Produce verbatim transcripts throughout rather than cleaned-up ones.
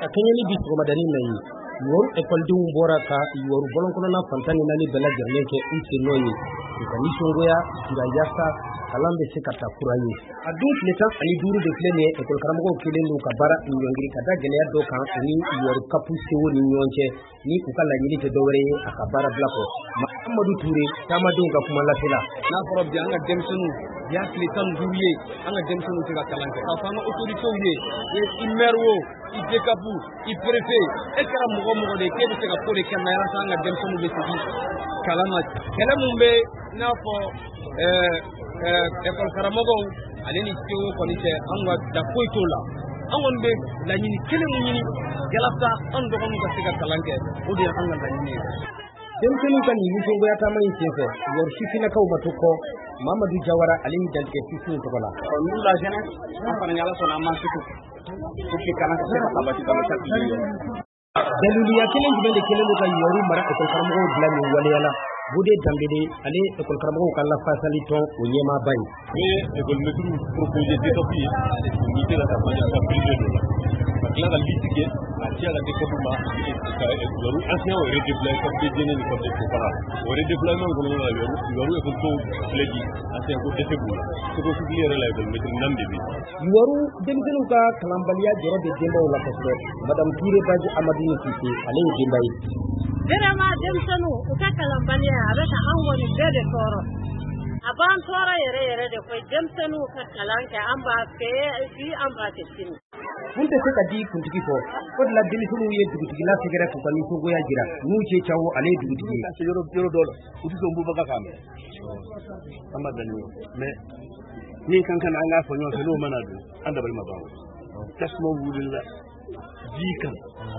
kenyani bi ko madani nayi wor école di bora ka wor bolon kono na fantani nani bela jarne ke unse noyi ka ni songoya dira yasa kalambe se kata kurayi adun letan ani duru de klene école karamo kelen lu ka bara nyongiri kada gele do kan ni wor kapu sewo ni nyonche ni ku kala ni te dowre aka bara blako Mamadou Touré tamadu ga kuma latila na foro bi anga demsunu ya kletan duye anga demsunu te ga kalanke ka fama autorité ye ye imerwo i dekapu i préfet e kara mogo mogo de ke se ga pore kana yara anga demsunu be sigi kalama kala mumbe na fo euh euh école karamogo aleni tewo ko ni te anga da koitola angon be la nyini kele mu nyini galafta an do ko ga se ga kalanke o de anga la nyini Temtenu kan yi songo ya tamani sefo yor shifina kaw matuko Mamadou Jawara ali dalke fisu to kola nous la jeunesse afana yalla sona ma suku pour que kana se tabati dans le cadre dalili ya kelen jibende kelen do kan yoru mara ko karamo blami wala yala bude dambede ale ko karamo kan la fasali ton o nyema bay mais école metru proposer des topics ni de la table de privé de la la litige la tia la découpement yoru ancien au redéploiement comme des généraux comme des préparats au redéploiement ko la yoru yoru ko to legi ancien ko défé bu ko ko publier la école metru nambe bi yoru demdenu ka kalambaliya joro de demba wala ko madame Touré Badji Amadou Cissé ale dembayi vraiment demsenu o ka kalambaliya abata an woni bede toro aban toro yere yere de ko demsenu ka kalanke amba ke fi amba ke tin kunte se ka di kuntigi ko ko la demisunu ye dugutigi la sigara ko kan ko goya jira nu ce chawo ale dugutigi se yoro yoro dolo uti so mbu baka kame amma dani mais ni kan kan anga fa nyo se no manadu anda bari ma bawo tasmo wulilla jikan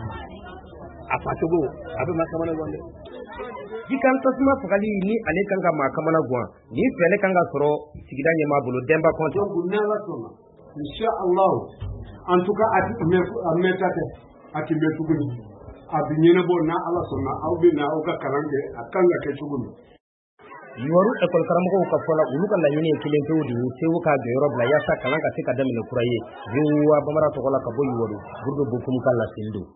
apate go abe makamana gonde jikan tasma fakali ni ale kanga makamana gwa ni fele kanga soro sigidanye mabulo demba konto nela sona insha Allah en tout cas ati me metate ati me tuguni abinyene bo na ala sona au bi na uka karange akanga ke tuguni yoru école karamo ko fola uluka la yone kilen tewdi sewu ka de yorob la yasa kalanga se ka damine kuraye yuwa bamara to kola ka boyi wodu burdo bukum kala sindu